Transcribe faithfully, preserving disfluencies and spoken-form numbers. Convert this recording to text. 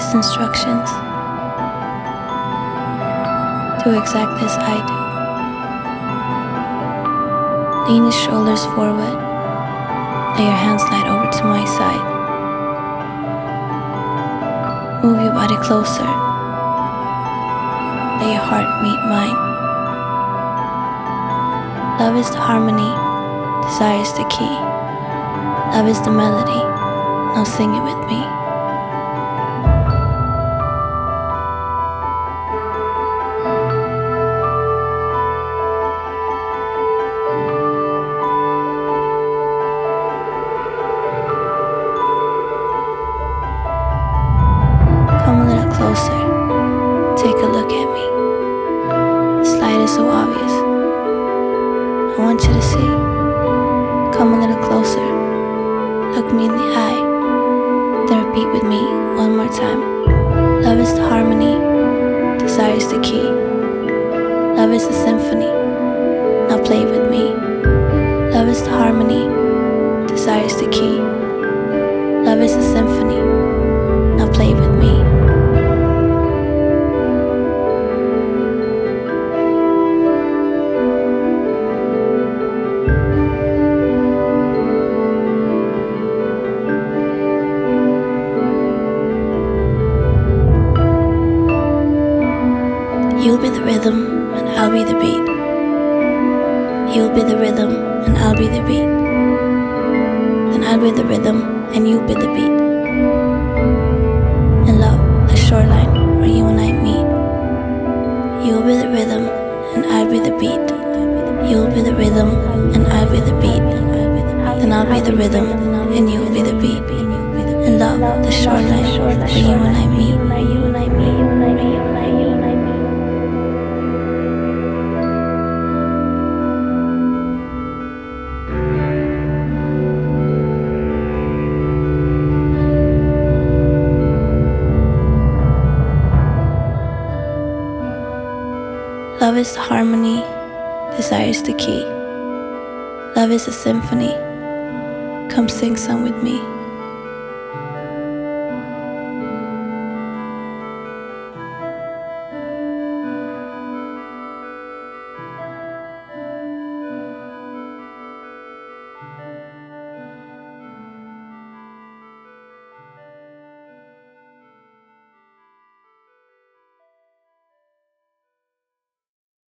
its instructions. Do exactly as I do. Lean your shoulders forward. Lay your hands slide over to my side. Move your body closer. Let your heart meet mine. Love is the harmony, desire is the key. Love is the melody, now sing it with me. Come a little closer, take a look at me. This light is so obvious, I want you to see. Come a little closer, look me in the eye, then repeat with me one more time. Love is the harmony, desire is the key. Love is the symphony, now play with me. Love is the harmony, desire is the key. Love is the symphony, now play with me. You'll be the rhythm and I'll be the beat. You'll be the rhythm and I'll be the beat. Then I'll be the rhythm and you'll be the beat. And love, the shoreline where you and I meet. You'll be the rhythm and I'll be the beat. You'll be the rhythm and I'll be the beat. Then I'll be the rhythm and you'll be the beat. And love, the shoreline where you and I meet. Love is the harmony, desire is the key. Love is a symphony. Come sing some with me.